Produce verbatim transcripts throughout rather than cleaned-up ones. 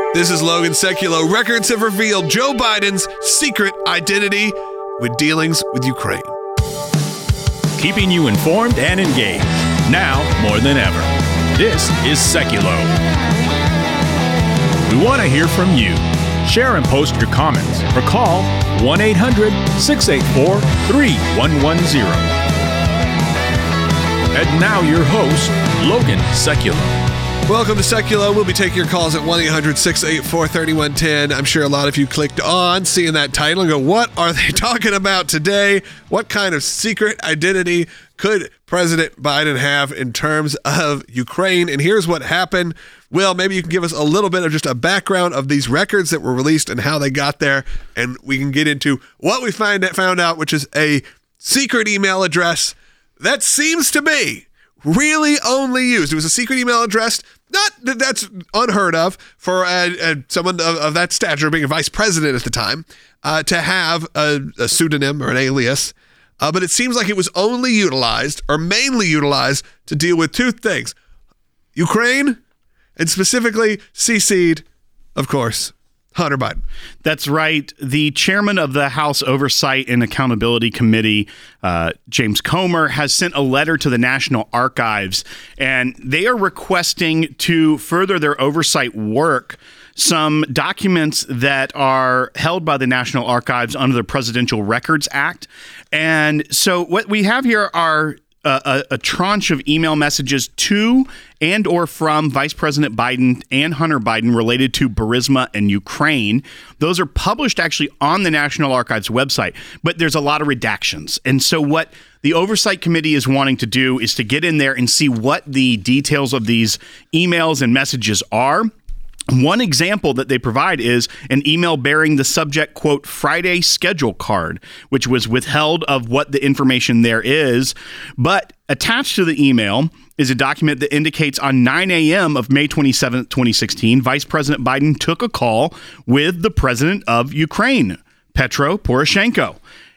This is Logan Sekulow. Records have revealed Joe Biden's secret identity with dealings with Ukraine. Keeping you informed and engaged, now more than ever. This is Sekulow. We want to hear from you. Share and post your comments or call one eight hundred six eight four three one one zero. And now your host, Logan Sekulow. Welcome to Sekulow. We'll be taking your calls at one eight hundred six eight four three one one zero. I'm sure a lot of you clicked on seeing that title and go, what are they talking about today? What kind of secret identity could President Biden have in terms of Ukraine? And here's what happened. Will, maybe you can give us a little bit of just a background of these records that were released and how they got there, and we can get into what we find found out, which is a secret email address that seems to be really only used. It was a secret email address. Not that that's unheard of for uh, uh, someone of, of that stature, being a vice president at the time, uh, to have a, a pseudonym or an alias. Uh, but it seems like it was only utilized or mainly utilized to deal with two things: Ukraine, and specifically C C'd, of course, Hunter Biden. That's right. The chairman of the House Oversight and Accountability Committee, uh, James Comer, has sent a letter to the National Archives, and they are requesting to further their oversight work some documents that are held by the National Archives under the Presidential Records Act. And so what we have here are A, a, a tranche of email messages to and or from Vice President Biden and Hunter Biden related to Burisma and Ukraine. Those are published actually on the National Archives website, but there's a lot of redactions. And so what the Oversight Committee is wanting to do is to get in there and see what the details of these emails and messages are. One example that they provide is an email bearing the subject, quote, Friday schedule card, which was withheld of what the information there is. But attached to the email is a document that indicates on nine a.m. of May twenty-seventh, twenty sixteen, Vice President Biden took a call with the president of Ukraine, Petro Poroshenko.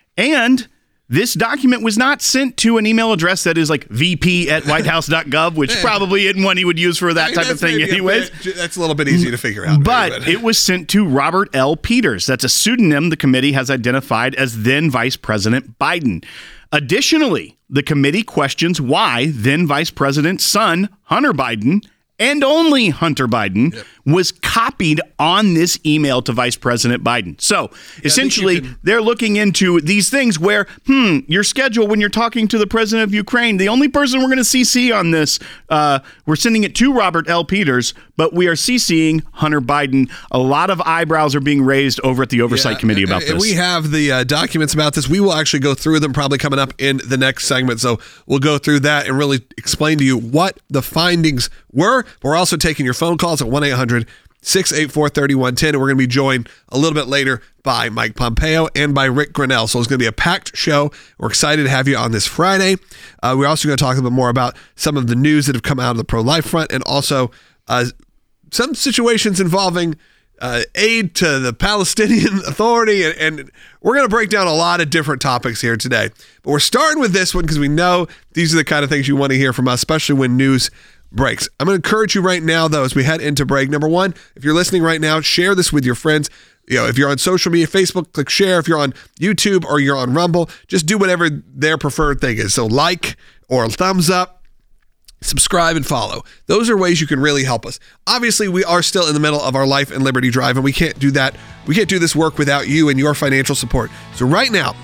And this document was not sent to an email address that is like V P at white house dot gov, which probably isn't one he would use for that type of thing anyways. Bit, that's a little bit easy to figure out. But maybe, but it was sent to Robert L. Peters. That's a pseudonym the committee has identified as then Vice President Biden. Additionally, the committee questions why then Vice President's son, Hunter Biden, and only Hunter Biden, yep, was copied on this email to Vice President Biden. So yeah, essentially, can... they're looking into these things where, hmm, your schedule when you're talking to the president of Ukraine, the only person we're going to C C on this, uh, we're sending it to Robert L. Peters, but we are CCing Hunter Biden. A lot of eyebrows are being raised over at the Oversight yeah, Committee about and, and this. We have the uh, documents about this. We will actually go through them probably coming up in the next segment. So we'll go through that and really explain to you what the findings were. We're also taking your phone calls at one eight hundred six eight four three one one zero, and we're going to be joined a little bit later by Mike Pompeo and by Rick Grinnell. So it's going to be a packed show. We're excited to have you on this Friday. Uh, we're also going to talk a little bit more about some of the news that have come out of the pro-life front, and also uh, some situations involving uh, aid to the Palestinian Authority, and, and we're going to break down a lot of different topics here today. But we're starting with this one because we know these are the kind of things you want to hear from us, especially when news breaks. I'm going to encourage you right now, though, as we head into break. Number one, if you're listening right now, share this with your friends. You know, if you're on social media, Facebook, click share. If you're on YouTube or you're on Rumble, just do whatever their preferred thing is. So like or thumbs up, subscribe, and follow. Those are ways you can really help us. Obviously, we are still in the middle of our life and liberty drive, and we can't do that. We can't do this work without you and your financial support. So right now,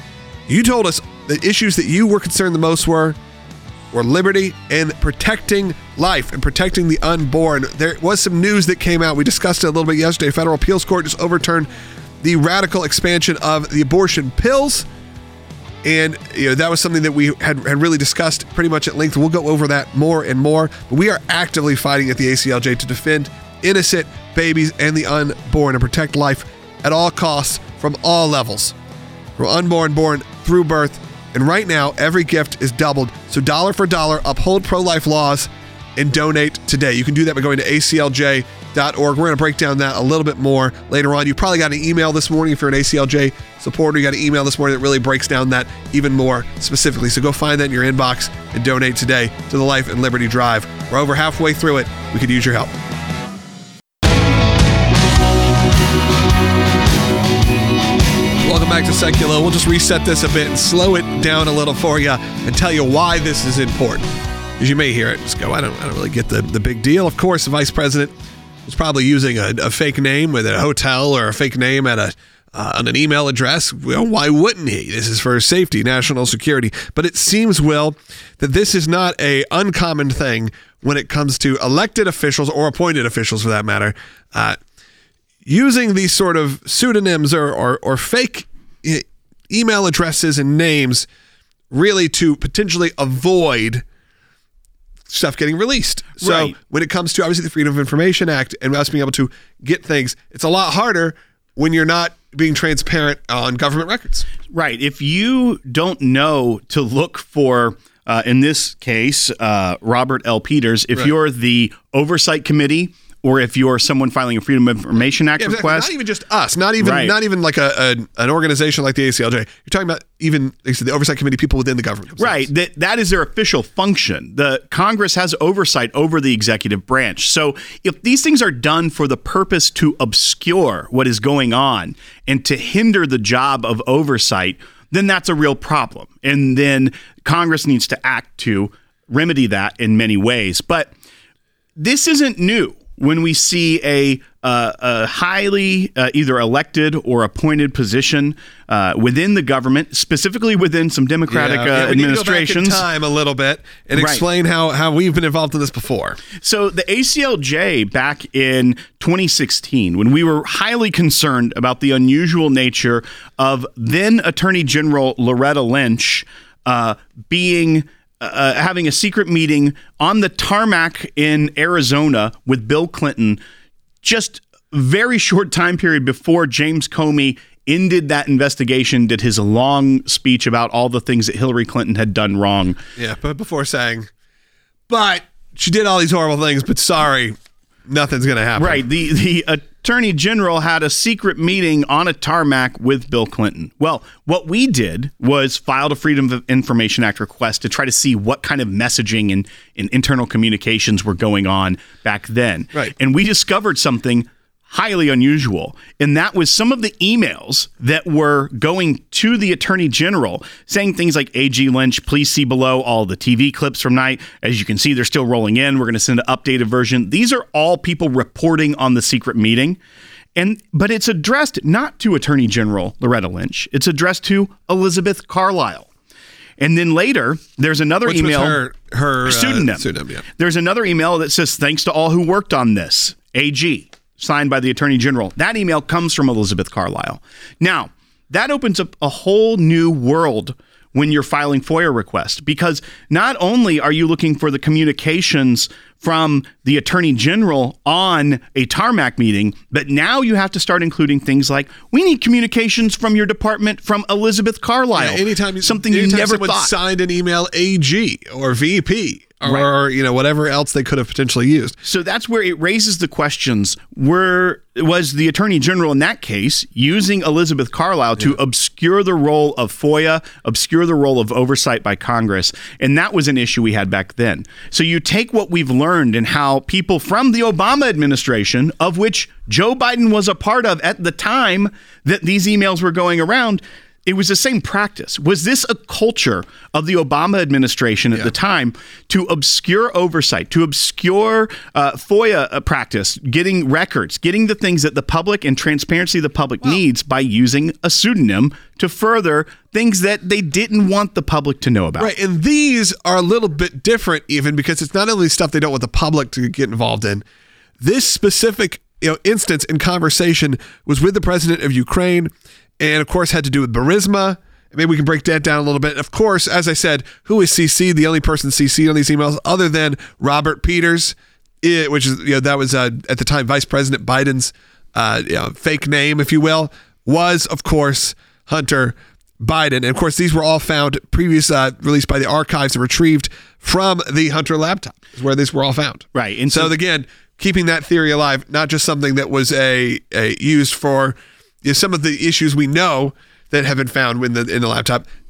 you told us the issues that you were concerned the most were or liberty and protecting life and protecting the unborn. There was some news that came out. We discussed it a little bit yesterday. Federal appeals court just overturned the radical expansion of the abortion pills. And you know that was something that we had, had really discussed pretty much at length. We'll go over that more and more. But we are actively fighting at the A C L J to defend innocent babies and the unborn and protect life at all costs from all levels, from unborn, born, through birth. And right now, every gift is doubled. So dollar for dollar, uphold pro-life laws and donate today. You can do that by going to A C L J dot org. We're going to break down that a little bit more later on. You probably got an email this morning. If you're an A C L J supporter, you got an email this morning that really breaks down that even more specifically. So go find that in your inbox and donate today to the Life and Liberty Drive. We're over halfway through it. We could use your help. to Secular. We'll just reset this a bit and slow it down a little for you and tell you why this is important. As you may hear it, just go, I don't, I don't really get the, the big deal. Of course, the vice president was probably using a, a fake name with a hotel or a fake name at a uh, on an email address. Well, why wouldn't he? This is for safety, national security. But it seems, Will, that this is not a uncommon thing when it comes to elected officials or appointed officials, for that matter, uh, using these sort of pseudonyms or, or, or fake e- email addresses and names really to potentially avoid stuff getting released. So right. when it comes to obviously the Freedom of Information Act and us being able to get things, it's a lot harder when you're not being transparent on government records. Right. If you don't know to look for, uh, in this case, uh, Robert L. Peters, if right. you're the Oversight Committee, or if you're someone filing a Freedom of Information Act yeah, exactly. request. Not even just us, not even right. not even like a, a an organization like the A C L J. You're talking about even like the Oversight Committee, people within the government themselves. Right. That, that is their official function. The Congress has oversight over the executive branch. So if these things are done for the purpose to obscure what is going on and to hinder the job of oversight, then that's a real problem. And then Congress needs to act to remedy that in many ways. But this isn't new. When we see a, uh, a highly uh, either elected or appointed position uh, within the government, specifically within some Democratic yeah, uh, yeah, we administrations. Need to go back in time a little bit and Right. explain how, how we've been involved in this before. So the A C L J back in twenty sixteen, when we were highly concerned about the unusual nature of then Attorney General Loretta Lynch uh, being Uh, having a secret meeting on the tarmac in Arizona with Bill Clinton, just very short time period before James Comey ended that investigation, did his long speech about all the things that Hillary Clinton had done wrong. Yeah, but before saying, but she did all these horrible things, but sorry, nothing's going to happen. Right. The the Attorney General had a secret meeting on a tarmac with Bill Clinton. Well, what we did was filed a Freedom of Information Act request to try to see what kind of messaging and, and internal communications were going on back then. Right. And we discovered something highly unusual, and that was some of the emails that were going to the Attorney General saying things like, A G Lynch, please see below all the T V clips from night. As you can see, they're still rolling in. We're going to send an updated version. These are all people reporting on the secret meeting. And but it's addressed not to Attorney General Loretta Lynch. It's addressed to Elizabeth Carlisle. And then later, there's another Which email. was her, her pseudonym. Uh, pseudonym yeah. There's another email that says, thanks to all who worked on this, A G, signed by the Attorney General. That email comes from Elizabeth Carlisle. Now, that opens up a whole new world when you're filing FOIA requests, because not only are you looking for the communications from the Attorney General on a tarmac meeting, but now you have to start including things like, we need communications from your department from Elizabeth Carlisle. Yeah, anytime you, something anytime you never someone thought. signed an email A G or V P or, Right. or you know whatever else they could have potentially used. So that's where it raises the questions. Were was the Attorney General in that case using Elizabeth Carlisle to Yeah. obscure the role of FOIA, obscure the role of oversight by Congress? And that was an issue we had back then. So you take what we've learned and how people from the Obama administration, of which Joe Biden was a part of at the time that these emails were going around, it was the same practice. Was this a culture of the Obama administration at Yeah. the time to obscure oversight, to obscure uh, FOIA uh, practice, getting records, getting the things that the public and transparency the public Well, needs by using a pseudonym to further things that they didn't want the public to know about? Right, and these are a little bit different even because it's not only stuff they don't want the public to get involved in. This specific you know, instance in conversation was with the president of Ukraine, and of course had to do with Burisma. Maybe we can break that down a little bit. Of course, as I said, who is C C'd? The only person C C'd on these emails other than Robert Peters, it, which is, you know, that was uh, at the time Vice President Biden's uh, you know, fake name, if you will, was, of course, Hunter Biden. And of course, these were all found previous uh, released by the archives and retrieved from the Hunter laptop, is where these were all found. Right. And so, so again, keeping that theory alive, not just something that was a, a used for you know, some of the issues we know that have been found in the in the laptop.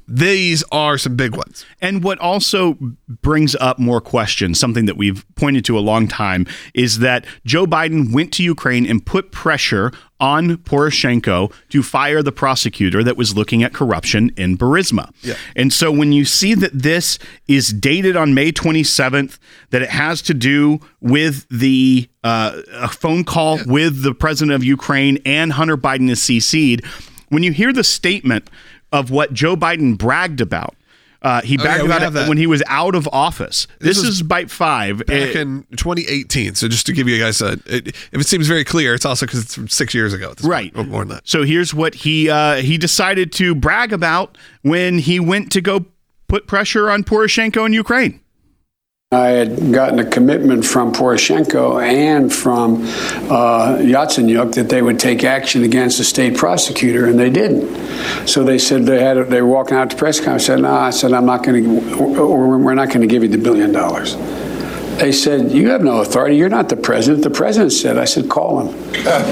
these are some big ones. And what also brings up more questions, something that we've pointed to a long time, is that Joe Biden went to Ukraine and put pressure on Poroshenko to fire the prosecutor that was looking at corruption in Burisma. Yeah. And so when you see that this is dated on May twenty-seventh, that it has to do with the uh, a phone call yeah. with the president of Ukraine and Hunter Biden is C C'd, when you hear the statement of what Joe Biden bragged about, Uh, he bragged oh, yeah, about it that. when he was out of office. This, This is Bite Five. Back It- in twenty eighteen. So just to give you guys a, it, if it seems very clear, it's also because it's from six years ago. At this Right. point, or more than that. So here's what he uh, he decided to brag about when he went to go put pressure on Poroshenko in Ukraine. I had gotten a commitment from Poroshenko and from uh, Yatsenyuk that they would take action against the state prosecutor, and they didn't. So they said they had they were walking out to press conference. I said, "No," I said, "I'm not going to, or we're not going to give you the billion dollars." They said, "You have no authority. You're not the president." The president said, "I said, call him."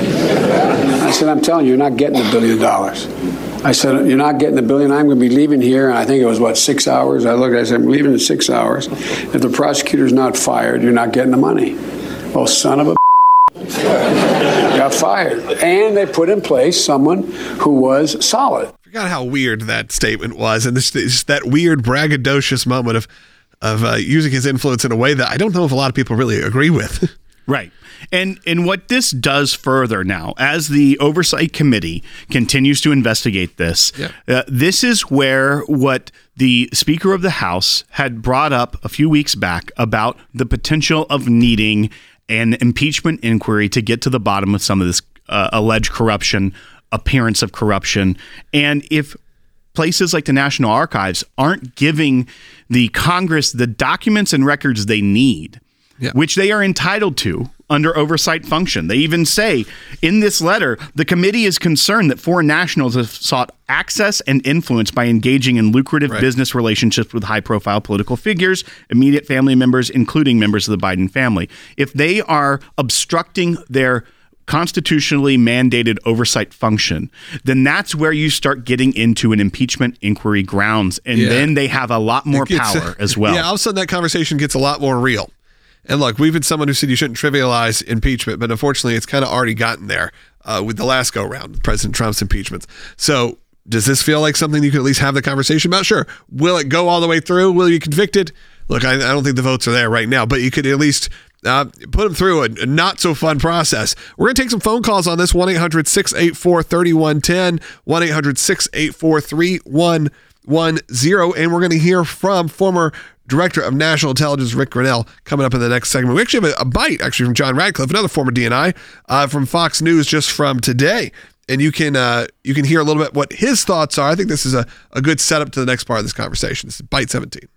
I said, "I'm telling you, you're not getting the billion dollars." I said, "You're not getting the billion. I'm going to be leaving here." And I think it was, what, six hours? I looked, I said, "I'm leaving in six hours. If the prosecutor's not fired, you're not getting the money." Well, son of a got fired. And they put in place someone who was solid. I forgot how weird that statement was. And this is that weird braggadocious moment of, of uh, using his influence in a way that I don't know if a lot of people really agree with. Right. And and what this does further now, as the Oversight Committee continues to investigate this, Yeah. uh, this is where what the Speaker of the House had brought up a few weeks back about the potential of needing an impeachment inquiry to get to the bottom of some of this uh, alleged corruption, appearance of corruption. And if places like the National Archives aren't giving the Congress the documents and records they need, Yeah. which they are entitled to under oversight function. They even say in this letter, the committee is concerned that foreign nationals have sought access and influence by engaging in lucrative Right. business relationships with high-profile political figures, immediate family members, including members of the Biden family. If they are obstructing their constitutionally mandated oversight function, then that's where you start getting into an impeachment inquiry grounds, and Yeah. then they have a lot more It gets- power as well. Yeah, all of a sudden that conversation gets a lot more real. And look, we've been someone who said you shouldn't trivialize impeachment, but unfortunately it's kind of already gotten there uh, with the last go round with President Trump's impeachments. So does this feel like something you could at least have the conversation about? Sure. Will it go all the way through? Will you be convicted? Look, I, I don't think the votes are there right now, but you could at least uh, put them through a, a not so fun process. We're going to take some phone calls on this. one eight hundred six eight four three one one zero, one eight hundred six eight four three one one zero, and we're going to hear from former Director of National Intelligence Rick Grenell coming up in the next segment. We actually have a, a bite actually from John Radcliffe, another former D N I uh, from Fox News just from today. And you can uh, you can hear a little bit what his thoughts are. I think this is a, a good setup to the next part of this conversation. This is Bite seventeen.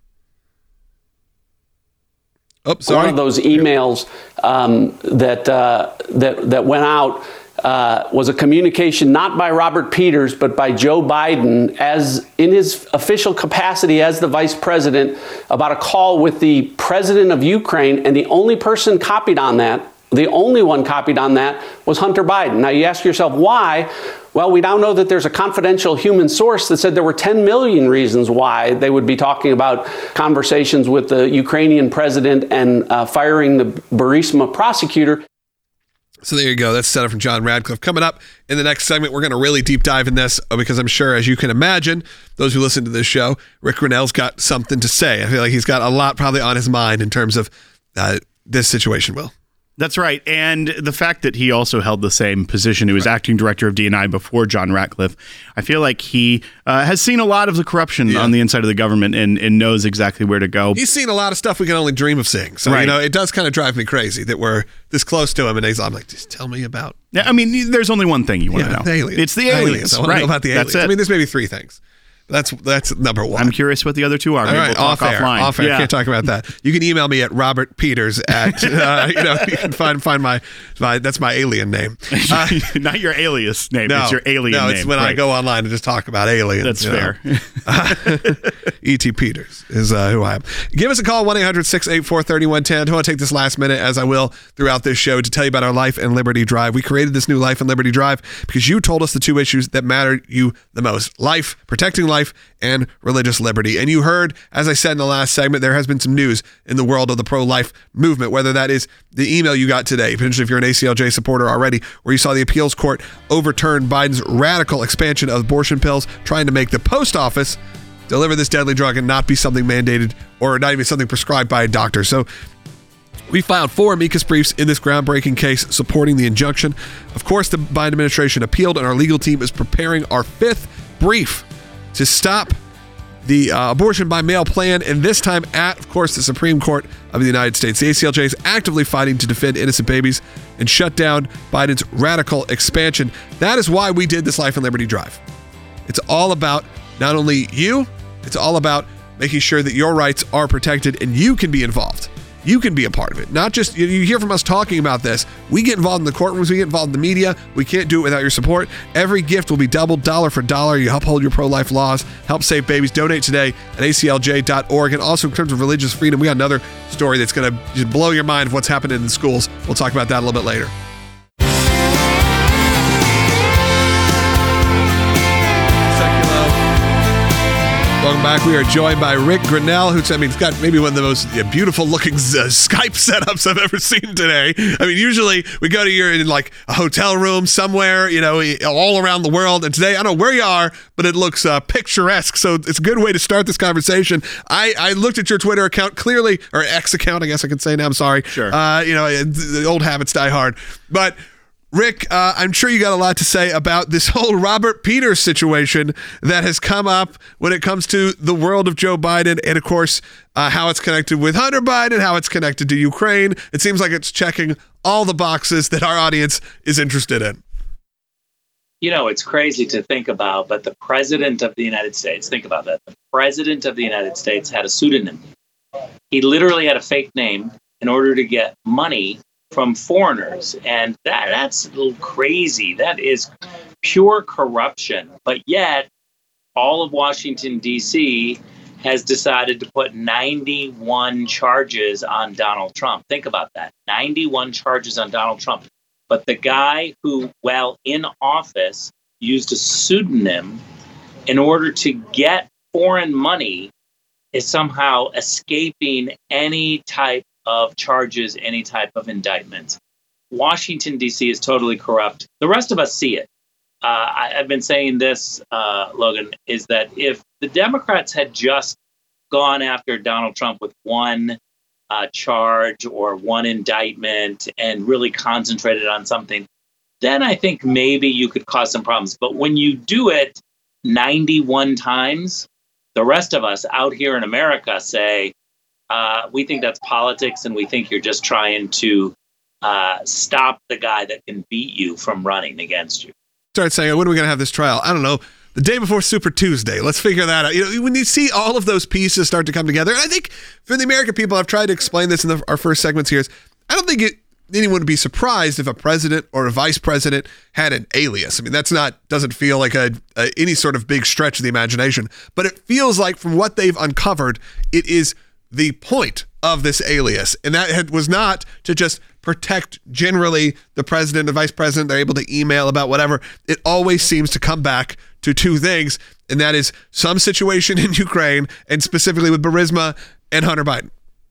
Oh, sorry. One of those emails um, that, uh, that, that went out Uh, was a communication not by Robert Peters, but by Joe Biden as in his official capacity as the vice president about a call with the president of Ukraine. And the only person copied on that, the only one copied on that was Hunter Biden. Now you ask yourself why? Well, we now know that there's a confidential human source that said there were ten million reasons why they would be talking about conversations with the Ukrainian president and uh, firing the Burisma prosecutor. So there you go. That's set up from John Radcliffe. Coming up in the next segment, we're going to really deep dive in this because I'm sure, as you can imagine, those who listen to this show, Rick Grenell's got something to say. I feel like he's got a lot probably on his mind in terms of uh, this situation, Will. That's right. And the fact that he also held the same position, he was right. acting director of D N I before John Ratcliffe, I feel like he uh, has seen a lot of the corruption yeah. on the inside of the government and, and knows exactly where to go. He's seen a lot of stuff we can only dream of seeing. So, right. you know, it does kind of drive me crazy that we're this close to him. And he's I'm like, just tell me about. Yeah, I mean, there's only one thing you want yeah, to know. The aliens. It's the aliens. aliens. I want right. to know about the aliens. That's it. I mean, there's maybe three things. That's that's number one. I'm curious what the other two are. All right, we'll talk off air. offline. Off air. Yeah. Can't talk about that. You can email me at Robert Peters at uh, you know you can find find my, my that's my alien name. Uh, Not your alias name. No, it's your alien no, name. No, it's when right. I go online and just talk about aliens. That's fair. E T Peters is uh, who I am. Give us a call, one eight hundred six eight four three one one zero. I want to take this last minute, as I will throughout this show, to tell you about our Life and Liberty Drive. We created this new Life and Liberty Drive because you told us the two issues that mattered you the most. Life, protecting life, pro-life and religious liberty. And you heard, as I said in the last segment, there has been some news in the world of the pro-life movement, whether that is the email you got today, potentially if you're an A C L J supporter already, where you saw the appeals court overturn Biden's radical expansion of abortion pills, trying to make the post office deliver this deadly drug and not be something mandated or not even something prescribed by a doctor. So we filed four amicus briefs in this groundbreaking case supporting the injunction. Of course, the Biden administration appealed, and our legal team is preparing our fifth brief to stop the uh, abortion by mail plan, and this time at, of course, the Supreme Court of the United States. The A C L J is actively fighting to defend innocent babies and shut down Biden's radical expansion. That is why we did this Life and Liberty Drive. It's all about not only you, it's all about making sure that your rights are protected and you can be involved. You can be a part of it. Not just, you, you hear from us talking about this. We get involved in the courtrooms. We get involved in the media. We can't do it without your support. Every gift will be doubled dollar for dollar. You uphold your pro-life laws. Help save babies. Donate today at A C L J dot org. And also in terms of religious freedom, we got another story that's going to just blow your mind of what's happening in the schools. We'll talk about that a little bit later. Welcome back. We are joined by Rick Grenell, who's, I mean, he's got maybe one of the most yeah, beautiful looking uh, Skype setups I've ever seen today. I mean, usually we go to your in like a hotel room somewhere, you know, all around the world. And today, I don't know where you are, but it looks uh, picturesque. So it's a good way to start this conversation. I, I looked at your Twitter account clearly, or X account, I guess I could say now. I'm sorry. Sure. Uh, you know, the old habits die hard. But Rick, uh, I'm sure you got a lot to say about this whole Robert Peters situation that has come up when it comes to the world of Joe Biden and, of course, uh, how it's connected with Hunter Biden, how it's connected to Ukraine. It seems like it's checking all the boxes that our audience is interested in. You know, it's crazy to think about, but the president of the United States, think about that. The president of the United States had a pseudonym. He literally had a fake name in order to get money from foreigners. And that that's a little crazy. That is pure corruption. But yet, all of Washington, D C has decided to put ninety-one charges on Donald Trump. Think about that. ninety-one charges on Donald Trump. But the guy who, while in office, used a pseudonym in order to get foreign money is somehow escaping any type of charges, any type of indictments. Washington, D C is totally corrupt. The rest of us see it. Uh, I, I've been saying this, uh, Logan, is that if the Democrats had just gone after Donald Trump with one uh, charge or one indictment and really concentrated on something, then I think maybe you could cause some problems. But when you do it ninety-one times, the rest of us out here in America say, Uh, we think that's politics, and we think you're just trying to uh, stop the guy that can beat you from running against you. Start saying, when are we going to have this trial? I don't know. The day before Super Tuesday. Let's figure that out. You know, when you see all of those pieces start to come together, and I think for the American people, I've tried to explain this in the, our first segments here, is I don't think it, anyone would be surprised if a president or a vice president had an alias. I mean, that's not, doesn't feel like a, a any sort of big stretch of the imagination, but it feels like from what they've uncovered, it is the point of this alias. And that had, was not to just protect generally the president and vice president. They're able to email about whatever. It always seems to come back to two things, and that is some situation in Ukraine, and specifically with Burisma and Hunter Biden.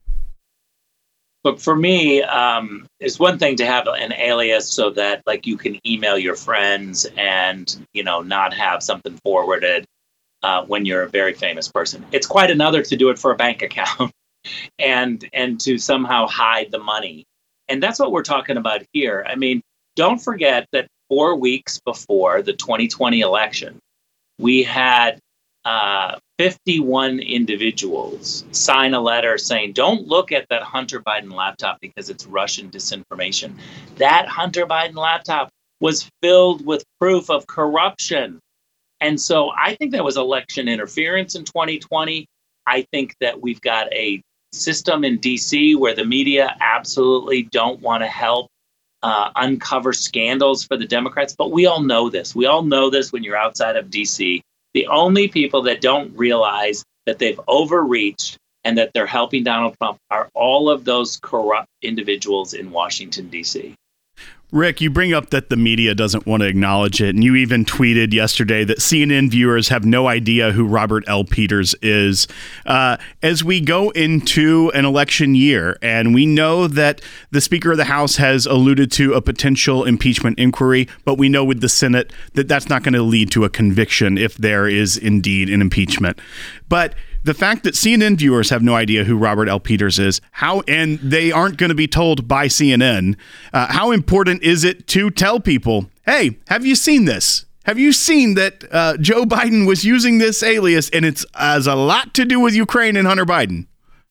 Look, for me, um, it's one thing to have an alias so that like you can email your friends and, you know, not have something forwarded Uh, when you're a very famous person. It's quite another to do it for a bank account and and to somehow hide the money. And that's what we're talking about here. I mean, don't forget that four weeks before the twenty twenty election, we had uh, fifty-one individuals sign a letter saying, don't look at that Hunter Biden laptop because it's Russian disinformation. That Hunter Biden laptop was filled with proof of corruption. And so I think that was election interference in twenty twenty. I think that we've got a system in D C where the media absolutely don't want to help uh, uncover scandals for the Democrats. But we all know this. We all know this when you're outside of D C. The only people that don't realize that they've overreached and that they're helping Donald Trump are all of those corrupt individuals in Washington, D C. Rick, you bring up that the media doesn't want to acknowledge it, and you even tweeted yesterday that C N N viewers have no idea who Robert L. Peters is. Uh, as we go into an election year, and we know that the Speaker of the House has alluded to a potential impeachment inquiry, but we know with the Senate that that's not going to lead to a conviction if there is indeed an impeachment. But the fact that C N N viewers have no idea who Robert L. Peters is, how, and they aren't going to be told by C N N, uh, how important is it to tell people, hey, have you seen this? Have you seen that uh, Joe Biden was using this alias, and it's has a lot to do with Ukraine and Hunter Biden?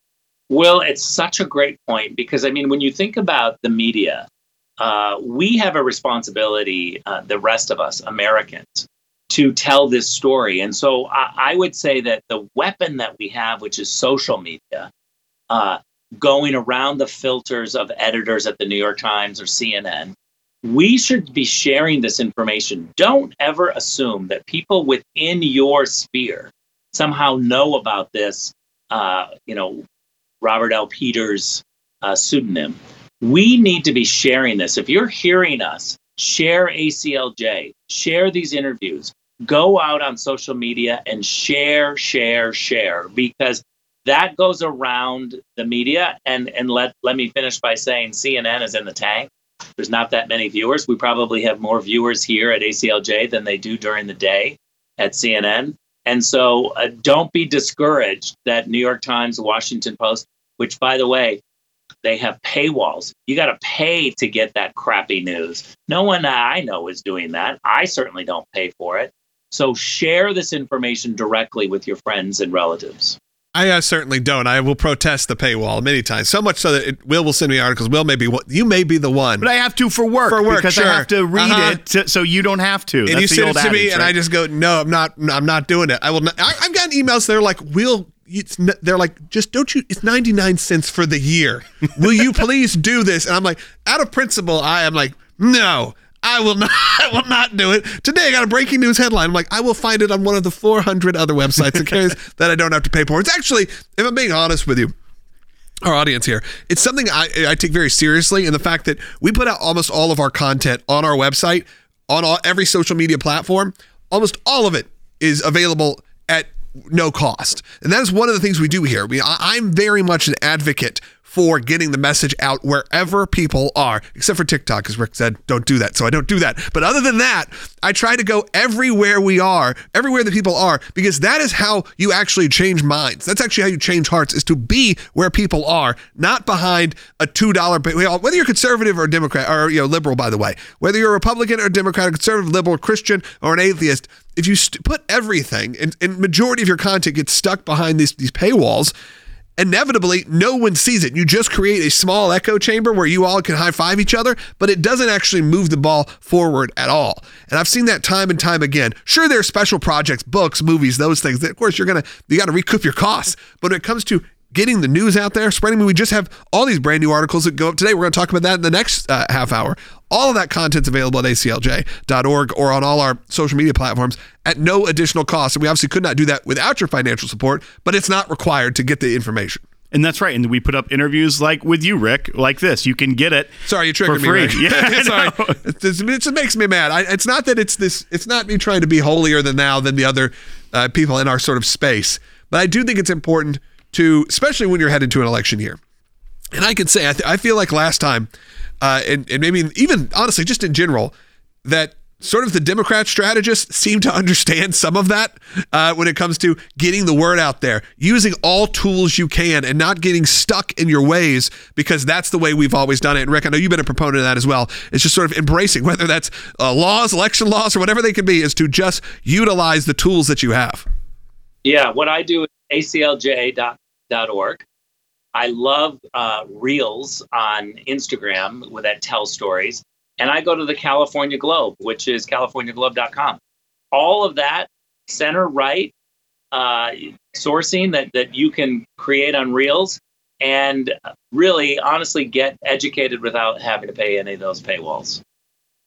Well, it's such a great point because, I mean, when you think about the media, uh, we have a responsibility, uh, the rest of us, Americans, to tell this story. And so I, I would say that the weapon that we have, which is social media, uh, going around the filters of editors at the New York Times or C N N, we should be sharing this information. Don't ever assume that people within your sphere somehow know about this, uh, you know, Robert L. Peters uh, pseudonym. We need to be sharing this. If you're hearing us, share A C L J, share these interviews, go out on social media and share, share, share, because that goes around the media. And, and let, let me finish by saying C N N is in the tank. There's not that many viewers. We probably have more viewers here at A C L J than they do during the day at C N N. And so uh, don't be discouraged that New York Times, Washington Post, which, by the way, they have paywalls. You got to pay to get that crappy news. No one I know is doing that. I certainly don't pay for it. So share this information directly with your friends and relatives. I uh, certainly don't. I will protest the paywall many times, so much so that it, Will will send me articles. Will may be one, you may be the one, but I have to for work, for work because sure. I have to read uh-huh. it, to, so you don't have to. And That's you the send old it to adage, me, and right? I just go, no, I'm not. I'm not doing it. I will. Not. I, I've gotten emails. They're like, Will. It's, they're like, just don't you, it's ninety-nine cents for the year. Will you please do this? And I'm like, out of principle, I am like, no, I will not, I will not do it. Today I got a breaking news headline. I'm like, I will find it on one of the four hundred other websites that carries that I don't have to pay for. It's actually, if I'm being honest with you, our audience here, it's something I, I take very seriously. And the fact that we put out almost all of our content on our website, on all, every social media platform, almost all of it is available at no cost. And that is one of the things we do here. We, I, I'm very much an advocate for getting the message out wherever people are, except for TikTok, as Rick said, don't do that. So I don't do that. But other than that, I try to go everywhere we are, everywhere that people are, because that is how you actually change minds. That's actually how you change hearts, is to be where people are, not behind a two dollars, whether you're conservative or Democrat, or you know, liberal, by the way, whether you're a Republican or Democrat, conservative, liberal, Christian, or an atheist, if you st- put everything, and, and majority of your content gets stuck behind these, these paywalls, inevitably, no one sees it. You just create a small echo chamber where you all can high-five each other, but it doesn't actually move the ball forward at all. And I've seen that time and time again. Sure, there are special projects, books, movies, those things. Of course, you're gonna you got to recoup your costs. But when it comes to getting the news out there, spreading, we just have all these brand new articles that go up today. We're going to talk about that in the next uh, half hour. All of that content's available at A C L J dot org or on all our social media platforms at no additional cost. And we obviously could not do that without your financial support, but it's not required to get the information. And that's right. And we put up interviews like with you, Rick, like this. You can get it. Sorry, you triggered for free. me. Rick. Yeah, Sorry. It just, it just makes me mad. I, it's not that it's this. It's not me trying to be holier than thou than the other uh, people in our sort of space. But I do think it's important to, especially when you're headed to an election year. And I can say, I, th- I feel like last time, uh, and, and maybe even honestly, just in general, that sort of the Democrat strategists seem to understand some of that uh, when it comes to getting the word out there, using all tools you can and not getting stuck in your ways, because that's the way we've always done it. And Rick, I know you've been a proponent of that as well. It's just sort of embracing, whether that's uh, laws, election laws, or whatever they can be, is to just utilize the tools that you have. Yeah, what I do is A C L J dot org. I love uh, Reels on Instagram with that tell stories. And I go to the California Globe, which is california globe dot com. All of that center right uh, sourcing that, that you can create on Reels and really honestly get educated without having to pay any of those paywalls.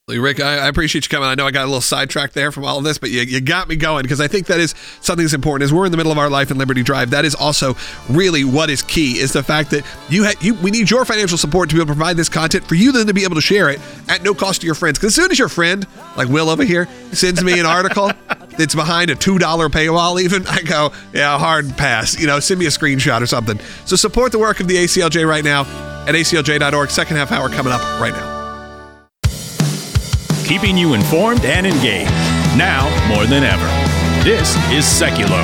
Rick, I, I appreciate you coming. I know I got a little sidetracked there from all of this, but you, you got me going, because I think that is something that's important. As we're in the middle of our life in Liberty Drive, that is also really what is key, is the fact that you, ha- you we need your financial support to be able to provide this content for you then to be able to share it at no cost to your friends. Because as soon as your friend, like Will over here, sends me an article that's behind a two dollar paywall even, I go, yeah, hard pass. You know, send me a screenshot or something. So support the work of the A C L J right now at A C L J dot org. Second half hour coming up right now. Keeping you informed and engaged, now more than ever. This is Seculo.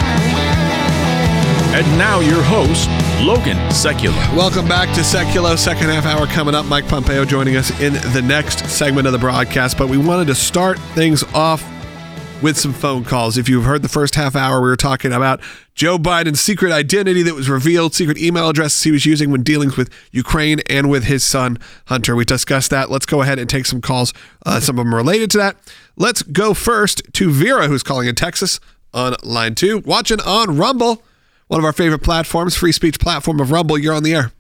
And now your host, Logan Sekulow. Welcome back to Seculo. Second half hour coming up. Mike Pompeo joining us in the next segment of the broadcast. But we wanted to start things off with some phone calls. If you've heard the first half hour, we were talking about Joe Biden's secret identity that was revealed, secret email addresses he was using when dealing with Ukraine and with his son, Hunter. We discussed that. Let's go ahead and take some calls, uh, some of them related to that. Let's go first to Vera, who's calling in Texas on line two. Watching on Rumble, one of our favorite platforms, free speech platform of Rumble. You're on the air.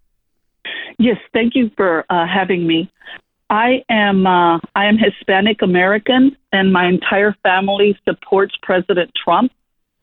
Yes, thank you for uh, having me. I am uh, I am Hispanic American, and my entire family supports President Trump.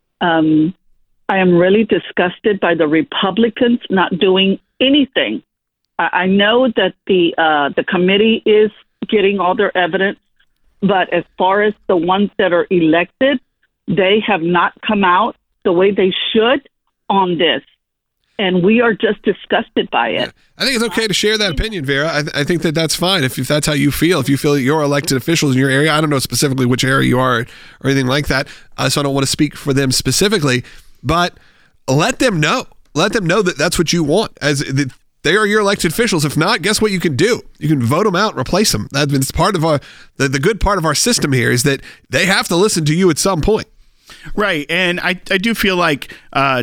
Um, I am really disgusted by the Republicans not doing anything. I, I know that the uh, the committee is getting all their evidence, but as far as the ones that are elected, they have not come out the way they should on this. And we are just disgusted by it. I think it's okay to share that opinion, Vera. I, th- I think that that's fine. If, if that's how you feel, if you feel that you're elected officials in your area, I don't know specifically which area you are or anything like that, uh, so I don't want to speak for them specifically, but let them know. Let them know that that's what you want. As the, they are your elected officials. If not, guess what you can do? You can vote them out, replace them. That's part of our, the, the good part of our system here is that they have to listen to you at some point. Right. And I, I do feel like uh,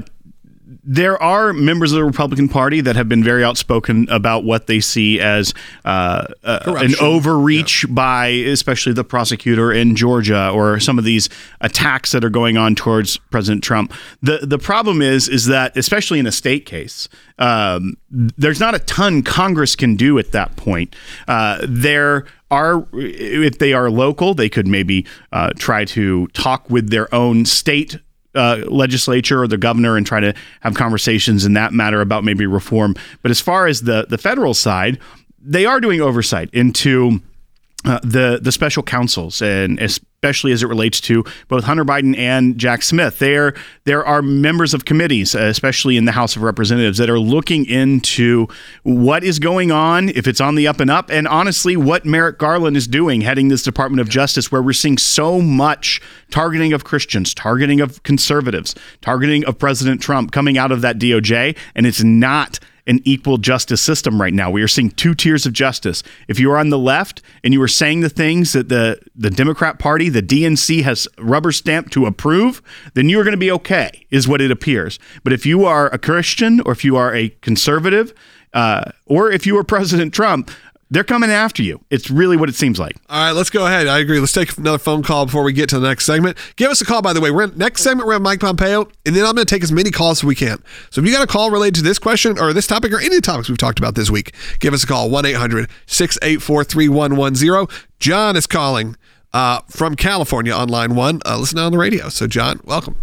there are members of the Republican Party that have been very outspoken about what they see as uh, uh, an overreach yeah. by especially the prosecutor in Georgia or some of these attacks that are going on towards President Trump. The the problem is, is that especially in a state case, um, there's not a ton Congress can do at that point. Uh, there are, if they are local, they could maybe uh, try to talk with their own state Uh, legislature or the governor and try to have conversations in that matter about maybe reform. But as far as the the federal side, they are doing oversight into uh, the the special counsels, and especially as it relates to both Hunter Biden and Jack Smith. There there are members of committees, especially in the House of Representatives, that are looking into what is going on, if it's on the up and up, and honestly, what Merrick Garland is doing, heading this Department of Justice, where we're seeing so much targeting of Christians, targeting of conservatives, targeting of President Trump coming out of that D O J, and it's not an equal justice system right now. We are seeing two tiers of justice. If you are on the left and you are saying the things that the, the Democrat Party, the D N C, has rubber stamped to approve, then you are going to be okay, is what it appears. But if you are a Christian, or if you are a conservative, uh, or if you are President Trump, they're coming after you. It's really what it seems like. All right, let's go ahead. I agree. Let's take another phone call before we get to the next segment. Give us a call, by the way. We're in, next segment, we're at Mike Pompeo, and then I'm going to take as many calls as we can. So if you got a call related to this question or this topic or any topics we've talked about this week, give us a call, one eight hundred six eight four three one one zero. John is calling uh, from California on line one. Uh, listen on the radio. So, John, welcome.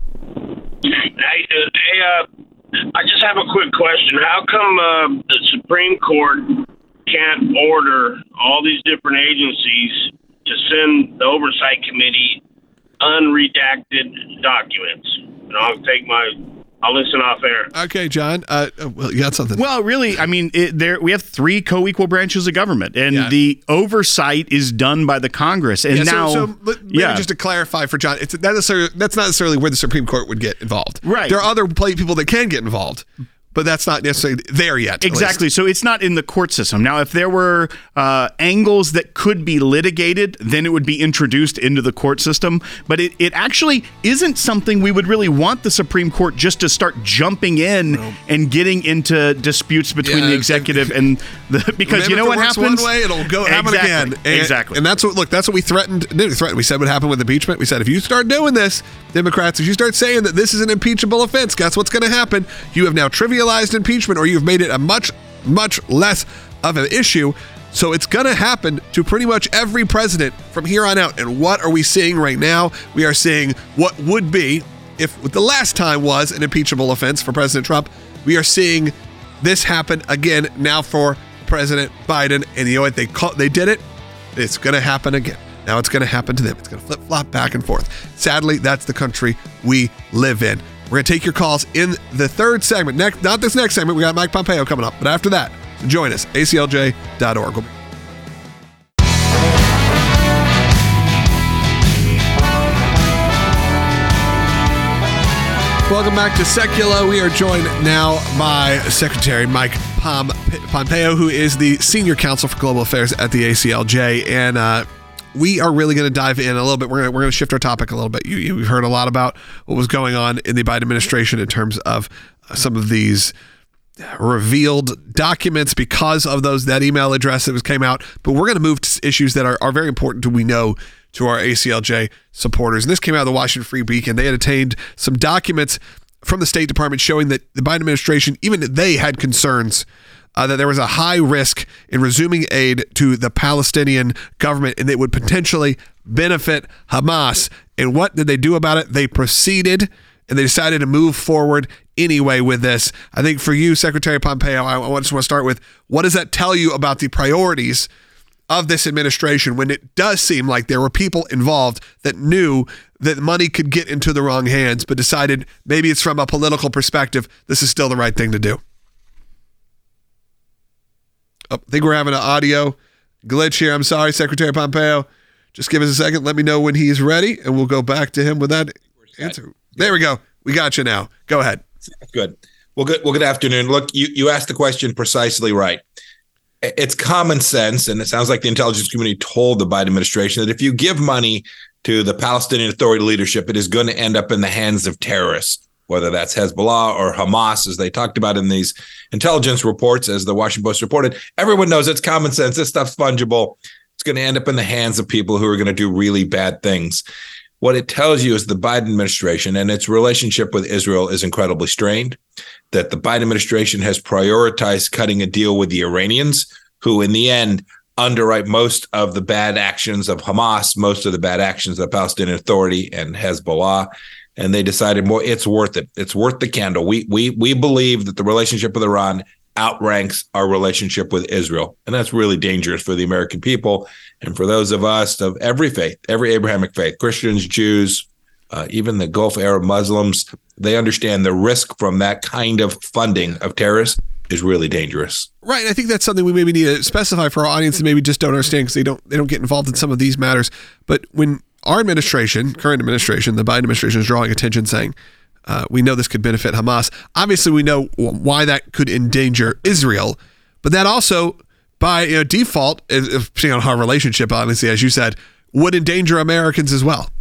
Hey, hey uh, I just have a quick question. How come uh, the Supreme Court can't order all these different agencies to send the Oversight Committee unredacted documents? And I'll take my, I'll listen off air. Okay, John. Uh, well, you got something. Well, really, I mean, it, there we have three co-equal branches of government, and yeah. the oversight is done by the Congress. And yeah, now, so, so maybe yeah. just to clarify for John, it's not necessarily, that's not necessarily where the Supreme Court would get involved. Right. There are other people that can get involved, but that's not necessarily there yet. Exactly. So it's not in the court system. Now, if there were uh, angles that could be litigated, then it would be introduced into the court system. But it, it actually isn't something we would really want the Supreme Court just to start jumping in no. and getting into disputes between yeah, the executive and the, because you know what happens? One way, it'll go happen exactly. again. And, exactly. And that's what, look, that's what we threatened. We threatened. We said what happened with impeachment. We said, if you start doing this, Democrats, if you start saying that this is an impeachable offense, guess what's going to happen? You have now trivialized impeachment, or you've made it a much, much less of an issue. So it's going to happen to pretty much every president from here on out. And what are we seeing right now? We are seeing what would be, if what the last time was an impeachable offense for President Trump, we are seeing this happen again now for President Biden. And you know what? They call, they did it. It's going to happen again. Now it's going to happen to them. It's going to flip-flop back and forth. Sadly, that's the country we live in. We're going to take your calls in the third segment. Next, not this next segment. We got Mike Pompeo coming up. But after that, join us, A C L J dot org. We'll be- Welcome back to Secula. We are joined now by Secretary Mike Pom- Pompeo, who is the Senior Counsel for Global Affairs at the A C L J. And uh, we are really going to dive in a little bit. We're going we're to shift our topic a little bit. You, you've heard a lot about what was going on in the Biden administration in terms of uh, some of these revealed documents because of those that email address that was came out. But we're going to move to issues that are, are very important to we know to our A C L J supporters. And this came out of the Washington Free Beacon. They had obtained some documents from the State Department showing that the Biden administration, even they had concerns uh, that there was a high risk in resuming aid to the Palestinian government and it would potentially benefit Hamas. And what did they do about it? They proceeded and they decided to move forward anyway with this. I think for you, Secretary Pompeo, I just want to start with, what does that tell you about the priorities of this administration when it does seem like there were people involved that knew that money could get into the wrong hands, but decided maybe it's from a political perspective, this is still the right thing to do? Oh, I think we're having an audio glitch here. I'm sorry, Secretary Pompeo. Just give us a second. Let me know when he's ready, and we'll go back to him with that answer. There we go. We got you now. Go ahead. Good. Well, good. Well, good afternoon. Look, you, you asked the question precisely right. It's common sense, and it sounds like the intelligence community told the Biden administration that if you give money to the Palestinian Authority leadership, it is going to end up in the hands of terrorists, whether that's Hezbollah or Hamas, as they talked about in these intelligence reports, as the Washington Post reported. Everyone knows it's common sense. This stuff's fungible. It's going to end up in the hands of people who are going to do really bad things. What it tells you is the Biden administration and its relationship with Israel is incredibly strained, that the Biden administration has prioritized cutting a deal with the Iranians, who in the end underwrite most of the bad actions of Hamas, most of the bad actions of the Palestinian Authority and Hezbollah. And they decided, well, it's worth it. It's worth the candle. We we we believe that the relationship with Iran outranks our relationship with Israel. And that's really dangerous for the American people and for those of us of every faith, every Abrahamic faith, Christians, Jews, uh, even the Gulf Arab Muslims. They understand the risk from that kind of funding of terrorists is really dangerous. Right. I think that's something we maybe need to specify for our audience that maybe just don't understand because they don't they don't get involved in some of these matters. But when our administration, current administration, the Biden administration is drawing attention saying, uh, we know this could benefit Hamas. Obviously, we know why that could endanger Israel, but that also, by you know, default, depending on our relationship, honestly, as you said, would endanger Americans as well.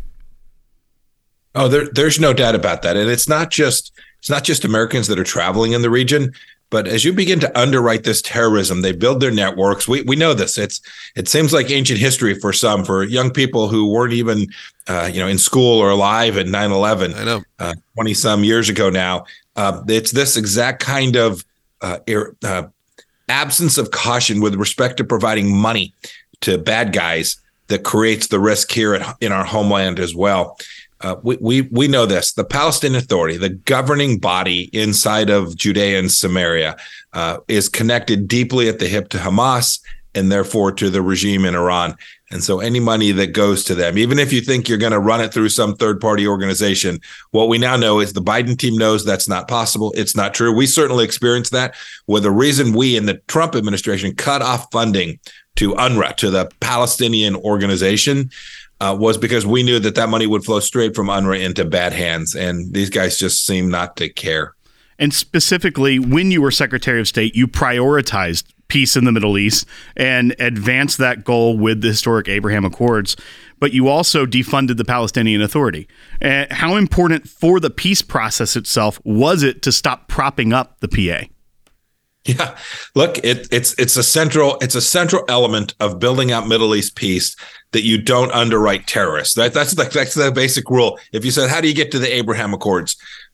Oh, there, there's no doubt about that, and it's not just it's not just Americans that are traveling in the region. But as you begin to underwrite this terrorism, they build their networks. We we know this. It's it seems like ancient history for some, for young people who weren't even uh, you know in school or alive at nine eleven. I know uh, twenty some years ago now. Uh, it's this exact kind of uh, er, uh, absence of caution with respect to providing money to bad guys that creates the risk here at, in our homeland as well. Uh, we, we we know this. The Palestinian Authority, the governing body inside of Judea and Samaria, uh, is connected deeply at the hip to Hamas and therefore to the regime in Iran. And so any money that goes to them, even if you think you're going to run it through some third-party organization, what we now know is the Biden team knows that's not possible. It's not true. We certainly experienced that. Well, the reason we in the Trump administration cut off funding to UNRWA, to the Palestinian organization, Uh, was because we knew that that money would flow straight from UNRWA into bad hands, and these guys just seem not to care. And specifically, when you were Secretary of State, you prioritized peace in the Middle East and advanced that goal with the historic Abraham Accords, but you also defunded the Palestinian Authority. Uh, how important for the peace process itself was it to stop propping up the P A? Yeah, look, it, it's it's a central it's a central element of building out Middle East peace that you don't underwrite terrorists. That that's the, that's the basic rule. If you said, how do you get to the Abraham Accords?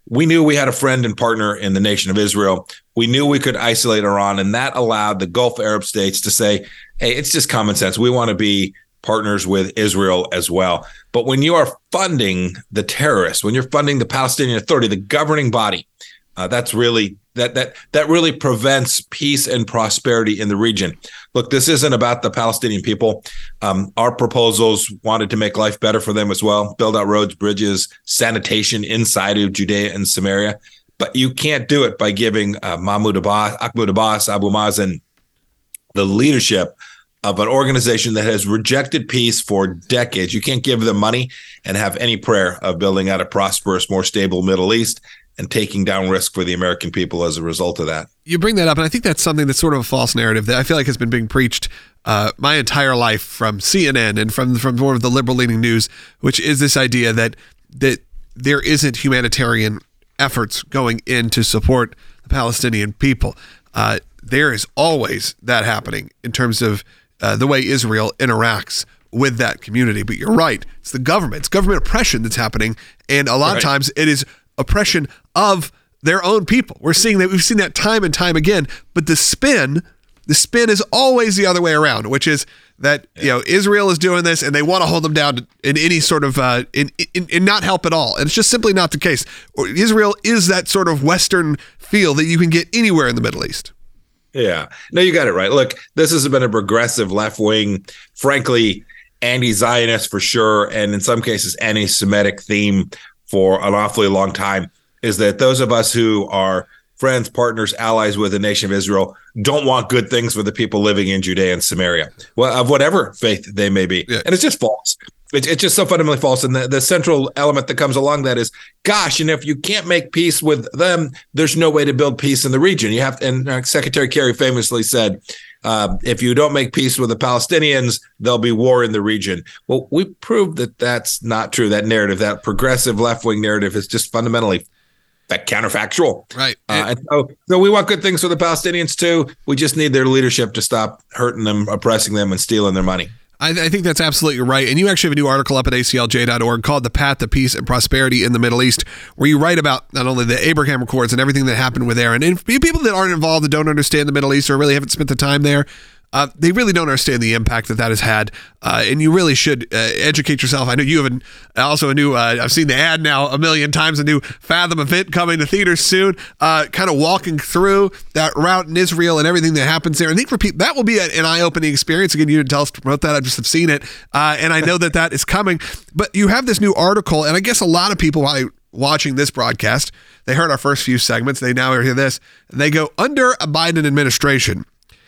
we knew we had a friend and partner in the nation of Israel. We knew we could isolate Iran, and that allowed the Gulf Arab states to say, hey, it's just common sense. We want to be partners with Israel as well. But when you are funding the terrorists, when you're funding the Palestinian Authority, the governing body, uh, that's really that that that really prevents peace and prosperity in the region. Look, this isn't about the Palestinian people. Um, our proposals wanted to make life better for them as well, build out roads, bridges, sanitation inside of Judea and Samaria. But you can't do it by giving uh, Mahmoud Abbas, Ahmed Abbas, Abu Mazen the leadership of an organization that has rejected peace for decades. You can't give them money and have any prayer of building out a prosperous, more stable Middle East and taking down risk for the American people as a result of that. You bring that up, and I think that's something that's sort of a false narrative that I feel like has been being preached uh, my entire life from C N N and from from more of the liberal-leaning news, which is this idea that that there isn't humanitarian efforts going in to support the Palestinian people. Uh, there is always that happening in terms of uh, the way Israel interacts with that community. But you're right. It's the government. It's government oppression that's happening. And a lot right. of times it is oppression of their own people. We're seeing that. We've seen that time and time again. But the spin, the spin is always the other way around, which is that, yeah. you know, Israel is doing this and they want to hold them down in any sort of, uh, in, in, in not help at all. And it's just simply not the case. Israel is that sort of Western feel that you can get anywhere in the Middle East. Yeah, no, you got it right. Look, this has been a progressive left wing, frankly, anti-Zionist for sure. And in some cases, anti-Semitic theme for an awfully long time, is that those of us who are friends, partners, allies with the nation of Israel don't want good things for the people living in Judea and Samaria, well, of whatever faith they may be. Yeah. And it's just false. It's, it's just so fundamentally false. And the, the central element that comes along that is, gosh, and if you can't make peace with them, there's no way to build peace in the region. You have to, and uh, Secretary Kerry famously said, uh, if you don't make peace with the Palestinians, there'll be war in the region. Well, we proved that that's not true. That narrative, that progressive left-wing narrative is just fundamentally that counterfactual. Right. Uh, and so, so we want good things for the Palestinians too. We just need their leadership to stop hurting them, oppressing them, and stealing their money. I, I think that's absolutely right. And you actually have a new article up at A C L J dot org called The Path to Peace and Prosperity in the Middle East, where you write about not only the Abraham Accords and everything that happened with Aaron. And people that aren't involved and don't understand the Middle East or really haven't spent the time there, Uh, they really don't understand the impact that that has had, uh, and you really should uh, educate yourself. I know you have an, also a new, uh, I've seen the ad now a million times, a new Fathom event coming to theaters soon, uh, kind of walking through that route in Israel and everything that happens there. I think for people, that will be a, an eye-opening experience. Again, you didn't tell us to promote that. I just have seen it, uh, and I know that that is coming. But you have this new article, and I guess a lot of people, while watching this broadcast, they heard our first few segments, they now hear this, and they go, under a Biden administration,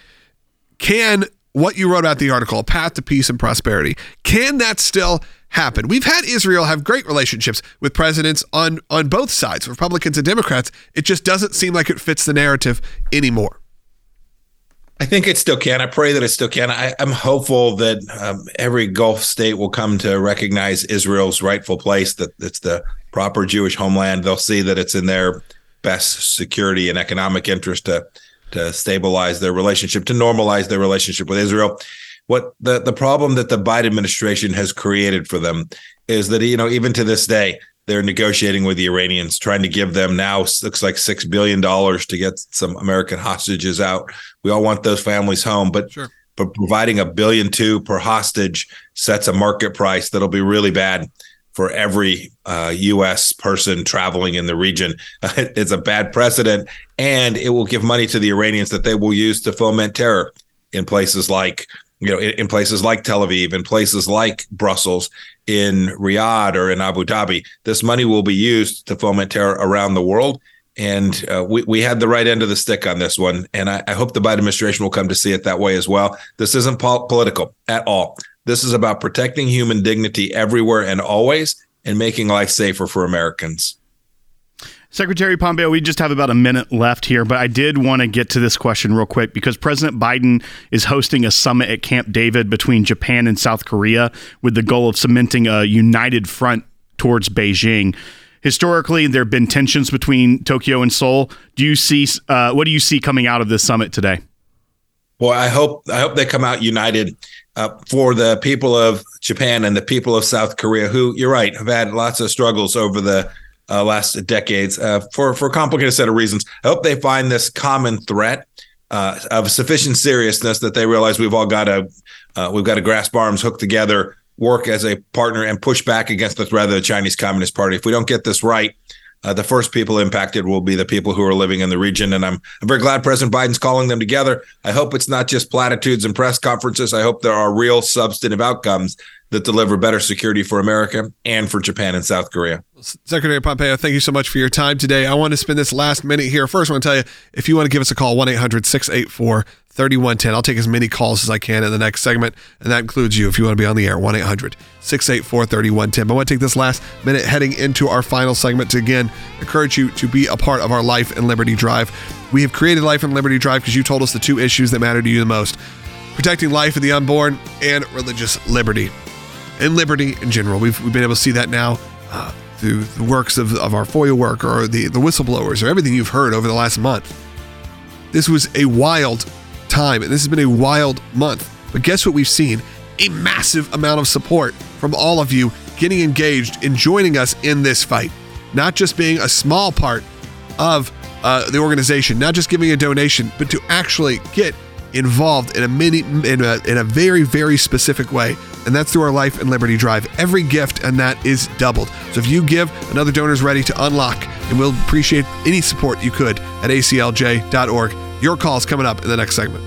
can what you wrote about the article, A Path to Peace and Prosperity, can that still happen? We've had Israel have great relationships with presidents on, on both sides, Republicans and Democrats. It just doesn't seem like it fits the narrative anymore. I think it still can. I pray that it still can. I, I'm hopeful that um, every Gulf state will come to recognize Israel's rightful place, that it's the proper Jewish homeland. They'll see that it's in their best security and economic interest to to stabilize their relationship, to normalize their relationship with Israel. What the, the problem that the Biden administration has created for them is that, you know, even to this day, they're negotiating with the Iranians, trying to give them now looks like six billion dollars to get some American hostages out. We all want those families home, but, sure. but providing a billion two per hostage sets a market price that'll be really bad for every uh, U S person traveling in the region. Uh, it's a bad precedent, and it will give money to the Iranians that they will use to foment terror in places like, you know, in, in places like Tel Aviv, in places like Brussels, in Riyadh, or in Abu Dhabi. This money will be used to foment terror around the world. And uh, we, we had the right end of the stick on this one. And I, I hope the Biden administration will come to see it that way as well. This isn't pol- political at all. This is about protecting human dignity everywhere and always, and making life safer for Americans. Secretary Pompeo, we just have about a minute left here, but I did want to get to this question real quick because President Biden is hosting a summit at Camp David between Japan and South Korea with the goal of cementing a united front towards Beijing. Historically, there have been tensions between Tokyo and Seoul. Do you see uh, what do you see coming out of this summit today? Well, I hope I hope they come out united. Uh, for the people of Japan and the people of South Korea, who, you're right, have had lots of struggles over the uh, last decades uh, for, for a complicated set of reasons. I hope they find this common threat uh, of sufficient seriousness that they realize we've all got to uh, we've got to grasp arms, hook together, work as a partner, and push back against the threat of the Chinese Communist Party. If we don't get this right, Uh, the first people impacted will be the people who are living in the region. And I'm, I'm very glad President Biden's calling them together. I hope it's not just platitudes and press conferences. I hope there are real substantive outcomes that deliver better security for America and for Japan and South Korea. Secretary Pompeo, thank you so much for your time today. I want to spend this last minute here. First, I want to tell you, if you want to give us a call, one eight hundred six eight four three one one zero. I'll take as many calls as I can in the next segment, and that includes you if you want to be on the air, one eight hundred six eight four three one one zero. But I want to take this last minute heading into our final segment to, again, encourage you to be a part of our Life and Liberty Drive. We have created Life and Liberty Drive because you told us the two issues that matter to you the most: protecting life of the unborn and religious liberty. And liberty in general. We've, we've been able to see that now uh, through the works of, of our FOIA work or the, the whistleblowers or everything you've heard over the last month. This was a wild time, and this has been a wild month. But guess what we've seen? A massive amount of support from all of you getting engaged and joining us in this fight. Not just being a small part of uh, the organization, not just giving a donation, but to actually get involved in a mini, in a, in a very, very specific way. And that's through our Life and Liberty Drive. Every gift and that is doubled. So if you give, another donor is ready to unlock, and we'll appreciate any support you could at A C L J dot org. Your call is coming up in the next segment.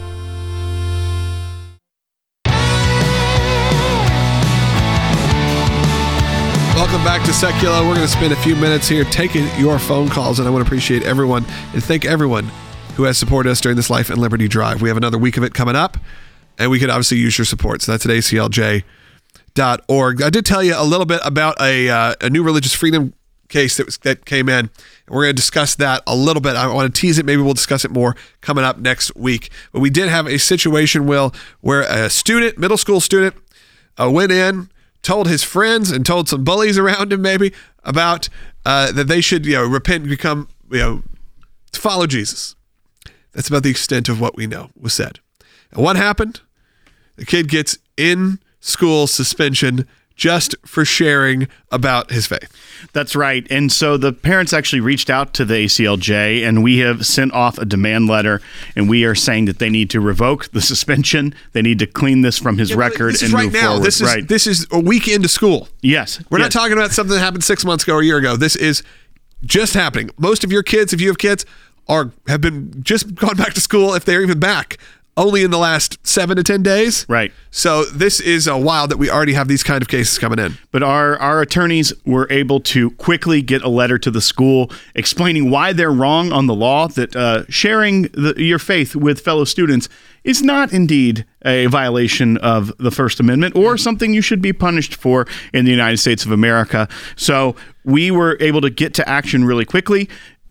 Welcome back to Secular. We're going to spend a few minutes here taking your phone calls, and I want to appreciate everyone and thank everyone who has supported us during this Life and Liberty Drive. We have another week of it coming up, and we could obviously use your support. So that's at A C L J dot org. I did tell you a little bit about a uh, a new religious freedom case that was, that came in. And we're going to discuss that a little bit. I want to tease it. Maybe we'll discuss it more coming up next week. But we did have a situation, Will, where a student, middle school student, uh, went in, told his friends and told some bullies around him maybe about uh, that they should, you know, repent and become, you know, to follow Jesus. That's about the extent of what we know was said. And what happened? The kid gets in school suspension just for sharing about his faith. That's right. And so the parents actually reached out to the A C L J, and we have sent off a demand letter, and we are saying that they need to revoke the suspension. They need to clean this from his yeah, record this and is right move now. forward. This is right. This is a week into school. Yes. We're yes. not talking about something that happened six months ago or a year ago. This is just happening. Most of your kids, if you have kids, are have been just gone back to school, if they're even back, only in the last seven to ten days. Right. So this is a wild that we already have these kind of cases coming in. But our, our attorneys were able to quickly get a letter to the school explaining why they're wrong on the law, that uh, sharing the, your faith with fellow students is not indeed a violation of the First Amendment or something you should be punished for in the United States of America. So we were able to get to action really quickly.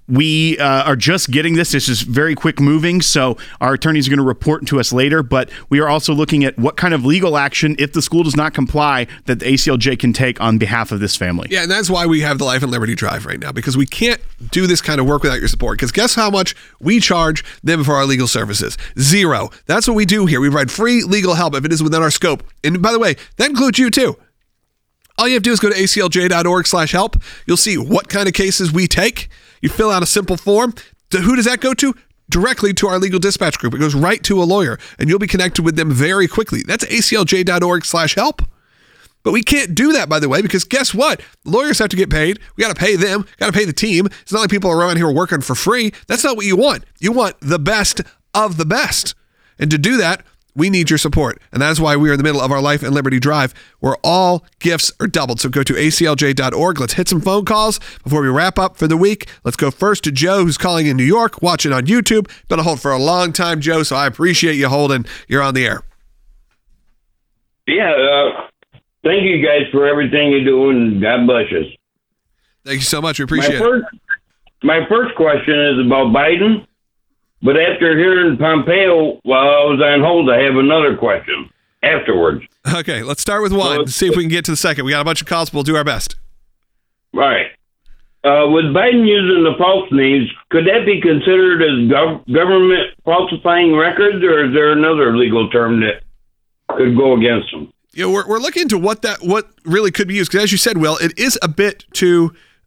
We uh, are just getting this. This is very quick moving, so our attorneys are going to report to us later, but we are also looking at what kind of legal action, if the school does not comply, that the A C L J can take on behalf of this family. Yeah, and that's why we have the Life and Liberty Drive right now, because we can't do this kind of work without your support, because guess how much we charge them for our legal services? Zero. That's what we do here. We provide free legal help if it is within our scope. And by the way, that includes you too. All you have to do is go to A C L J dot org slash help. You'll see what kind of cases we take. You fill out a simple form. To who does that go to? Directly to our legal dispatch group. It goes right to a lawyer, and you'll be connected with them very quickly. That's A C L J dot org slash help. But we can't do that, by the way, because guess what? Lawyers have to get paid. We got to pay them. Got to pay the team. It's not like people are around here working for free. That's not what you want. You want the best of the best. And to do that, we need your support. And that's why we are in the middle of our Life and Liberty Drive, where all gifts are doubled. So go to A C L J dot org. Let's hit some phone calls before we wrap up for the week. Let's go first to Joe, who's calling in New York, watching on YouTube. Been on hold for a long time, Joe, so I appreciate you holding. You're on the air. Yeah, uh, thank you guys for everything you do, and God bless us. Thank you so much. We appreciate my first, it. My first question is about Biden. But after hearing Pompeo while I was on hold, I have another question afterwards. Okay, let's start with one. So, see if we can get to the second. We got a bunch of calls, but we'll do our best. Right. Uh, with Biden using the false names, could that be considered as gov- government falsifying records, or is there another legal term that could go against them? You know, we're we're looking into what that what really could be used, because as you said, Will, it is a bit too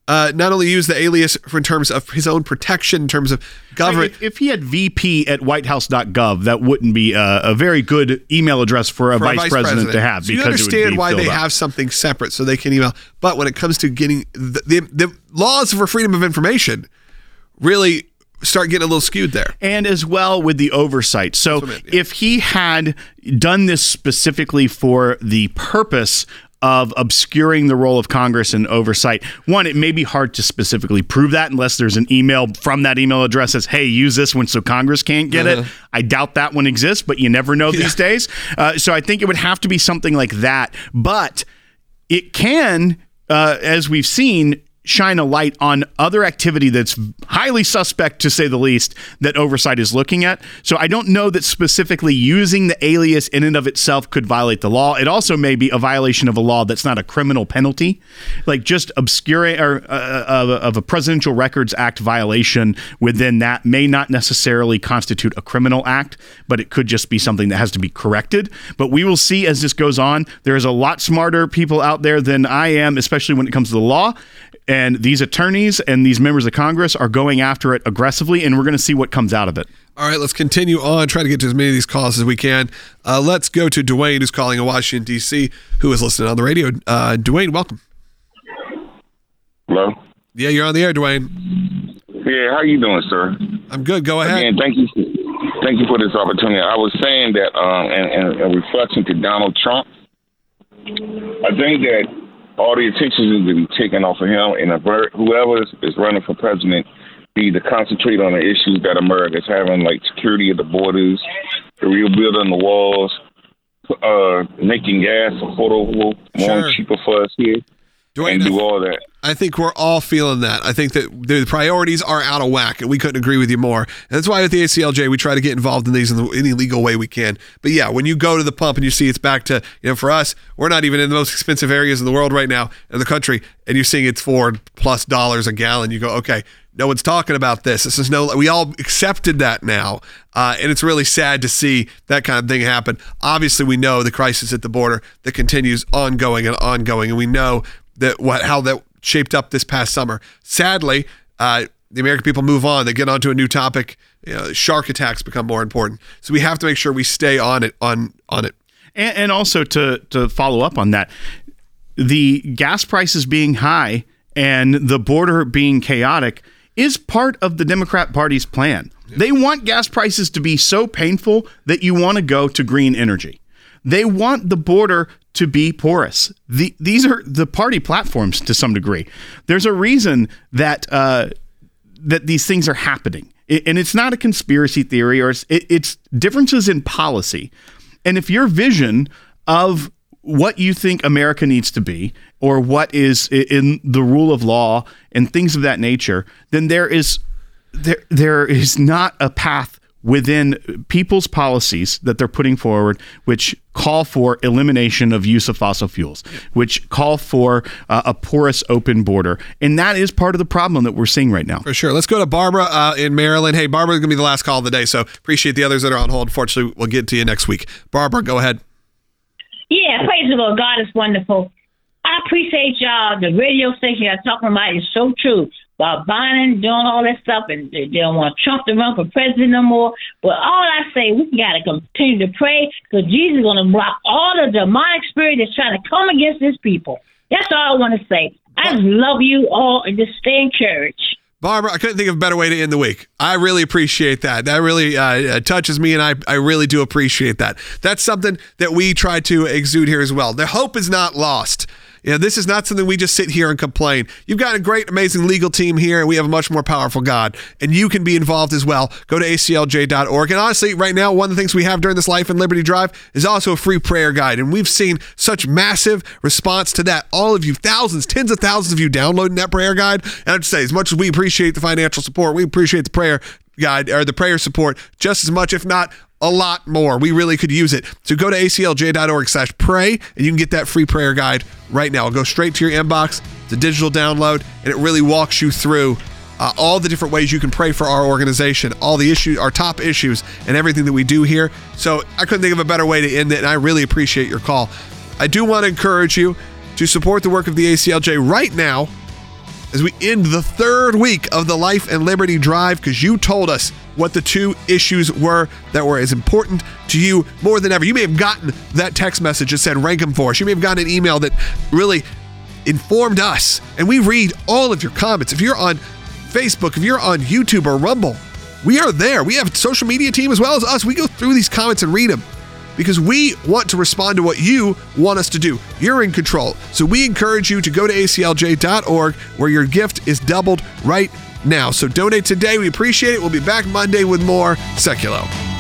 uh, not only use the alias for in terms of his own protection, in terms of government. If, if he had V P at white house dot gov, that wouldn't be a, a very good email address for a, for vice, a vice president, president to have. So because you understand it would be why they up. have something separate so they can email. But when it comes to getting the, the, the laws for freedom of information, really start getting a little skewed there. And as well with the oversight. So I mean, yeah. if he had done this specifically for the purpose of obscuring the role of Congress in oversight, one, it may be hard to specifically prove that unless there's an email from that email address that says, hey, use this one so Congress can't get uh-huh. it. I doubt that one exists, but you never know yeah. these days. Uh, so I think it would have to be something like that. But it can, uh, as we've seen, shine a light on other activity that's highly suspect, to say the least, that oversight is looking at. So I don't know that specifically using the alias in and of itself could violate the law. It also may be a violation of a law that's not a criminal penalty, like just obscuring or uh, of, of a Presidential Records Act violation within that may not necessarily constitute a criminal act, but it could just be something that has to be corrected. But we will see as this goes on. There's a lot smarter people out there than I am, especially when it comes to the law. And these attorneys and these members of Congress are going after it aggressively, and we're going to see what comes out of it. All right, let's continue on, try to get to as many of these calls as we can. Uh, let's go to Dwayne, who's calling in Washington, D C, who is listening on the radio. Uh, Dwayne, welcome. Hello? Yeah, you're on the air, Dwayne. Yeah, how you doing, sir? I'm good. Go ahead. Again, thank you. Thank you for this opportunity. I was saying that, um, and, and a reflection to Donald Trump, I think that all the attention is to be taken off of him, and whoever is running for president need to concentrate on the issues that America is having, like security of the borders, the rebuilding the walls, uh, making gas affordable, more sure. cheaper for us here, Dwayne, and do all that. I think we're all feeling that. I think that the priorities are out of whack, and we couldn't agree with you more. And that's why with the A C L J, we try to get involved in these in the, any legal way we can. But yeah, when you go to the pump and you see it's back to, you know, for us, we're not even in the most expensive areas in the world right now in the country, and you're seeing it's four plus dollars a gallon. You go, okay, no one's talking about this. This is no, we all accepted that now. Uh, and it's really sad to see that kind of thing happen. Obviously, we know the crisis at the border that continues ongoing and ongoing, and we know that what how that shaped up this past summer. Sadly, uh, the American people move on. They get onto a new topic. You know, shark attacks become more important. So we have to make sure we stay on it. On on it. And, and also to to follow up on that, the gas prices being high and the border being chaotic is part of the Democrat Party's plan. Yeah. They want gas prices to be so painful that you want to go to green energy. They want the border to be porous. The, these are the party platforms to some degree. There's a reason that uh, that these things are happening. It, and it's not a conspiracy theory, or it's, it, it's differences in policy. And if your vision of what you think America needs to be, or what is in the rule of law and things of that nature, then there is there there is not a path within people's policies that they're putting forward, which call for elimination of use of fossil fuels, which call for uh, a porous open border. And that is part of the problem that we're seeing right now. For sure. Let's go to Barbara uh, in Maryland. Hey, Barbara, going to be the last call of the day, so appreciate the others that are on hold. Fortunately, we'll get to you next week. Barbara, go ahead. Yeah, praise the Lord. God is wonderful. I appreciate y'all. The radio station y'all talking about is so true. About Biden doing all that stuff, and they don't want Trump to run for president no more. But all I say, we got to continue to pray, because Jesus is going to block all the demonic spirit that's trying to come against his people. That's all I want to say. I just love you all, and just stay encouraged. Barbara, I couldn't think of a better way to end the week. I really appreciate that. That really uh, touches me, and I, I really do appreciate that. That's something that we try to exude here as well. The hope is not lost. You know, this is not something we just sit here and complain. You've got a great, amazing legal team here, and we have a much more powerful God. And you can be involved as well. Go to A C L J dot org. And honestly, right now, one of the things we have during this Life and Liberty Drive is also a free prayer guide. And we've seen such massive response to that. All of you, thousands, tens of thousands of you downloading that prayer guide. And I have to say, as much as we appreciate the financial support, we appreciate the prayer guide or the prayer support just as much, if not a lot more. We really could use it. So go to A C L J dot org slash pray, and you can get that free prayer guide right now. It'll go straight to your inbox. It's a digital download, and it really walks you through uh, all the different ways you can pray for our organization, all the issues, our top issues, and everything that we do here. So I couldn't think of a better way to end it, and I really appreciate your call. I do want to encourage you to support the work of the A C L J right now. as we end the third week of the Life and Liberty Drive, because you told us what the two issues were that were as important to you more than ever. You may have gotten that text message that said rank them for us. You may have gotten an email that really informed us, and we read all of your comments. If you're on Facebook, if you're on YouTube or Rumble, we are there. We have a social media team as well as us. We go through these comments and read them because we want to respond to what you want us to do. You're in control. So we encourage you to go to A C L J dot org where your gift is doubled right now. So donate today. We appreciate it. We'll be back Monday with more Seculo.